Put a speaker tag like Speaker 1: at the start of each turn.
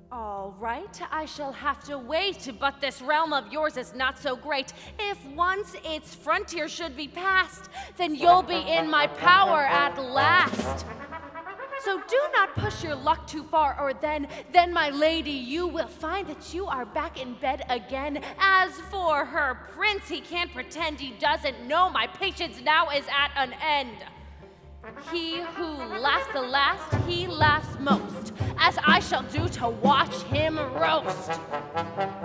Speaker 1: All right, I shall have to wait, but this realm of yours is not so great. If once its frontier should be passed, then you'll be in my power at last. So do not push your luck too far, or then, my lady, you will find that you are back in bed again. As for her prince, he can't pretend he doesn't know my patience now is at an end. He who laughs the last, he laughs most, as I shall do to watch him roast.